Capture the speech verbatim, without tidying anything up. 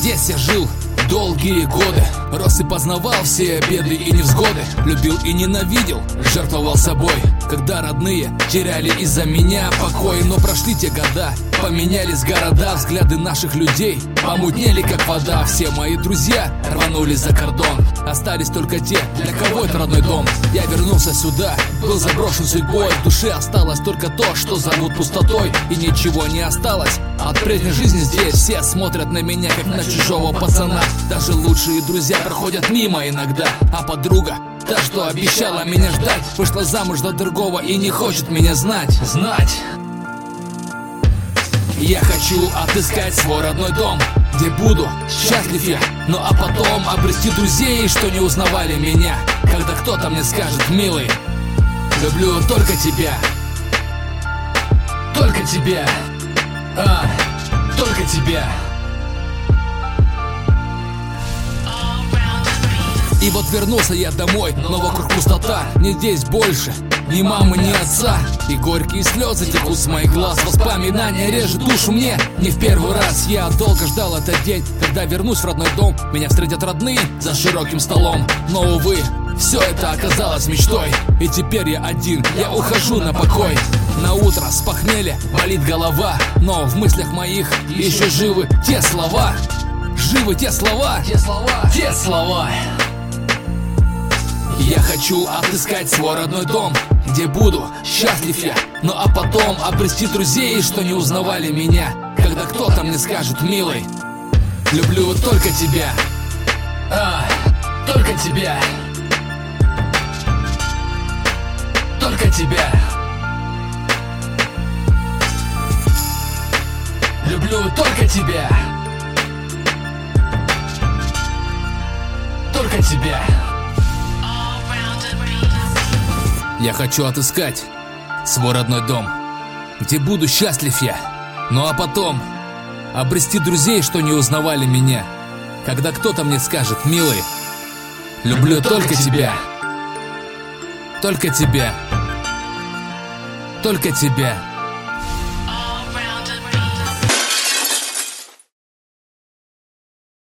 Здесь я жил долгие годы, рос и познавал все беды и невзгоды. Любил и ненавидел, жертвовал собой, когда родные теряли из-за меня покой. Но прошли те года, поменялись города, взгляды наших людей помутнели как вода. Все мои друзья рванулись за кордон, остались только те, для кого это родной дом. Я вернулся сюда, был заброшен судьбой, в душе осталось только то, что зовут пустотой. И ничего не осталось от прежней жизни здесь. Все смотрят на меня, как на чужого пацана. Даже лучшие друзья проходят мимо иногда. А подруга, та, что обещала меня ждать, вышла замуж за другого и не хочет меня знать. Знать. Я хочу отыскать свой родной дом, где буду счастлив я, ну а потом обрести друзей, что не узнавали меня. Когда кто-то мне скажет: милый, люблю только тебя, только тебя, а, только тебя. И вот вернулся я домой, но вокруг пустота. Не здесь больше ни мамы, ни отца. И горькие слезы текут с моих глаз. Воспоминания режут душу мне не в первый раз. Я долго ждал этот день, когда вернусь в родной дом. Меня встретят родные за широким столом. Но, увы, все это оказалось мечтой. И теперь я один, я ухожу на покой. На утро с похмелья болит голова, но в мыслях моих еще живы те слова. Живы те слова, те слова, те слова. Я хочу отыскать свой родной дом, где буду счастлив я, ну а потом обрести друзей, что не узнавали меня. Когда кто-то мне скажет: милый, люблю только тебя, а, только тебя, только тебя. Люблю только тебя, только тебя. Я хочу отыскать свой родной дом, где буду счастлив я, ну а потом обрести друзей, что не узнавали меня. Когда кто-то мне скажет: милый, люблю только тебя, только тебя, только тебя.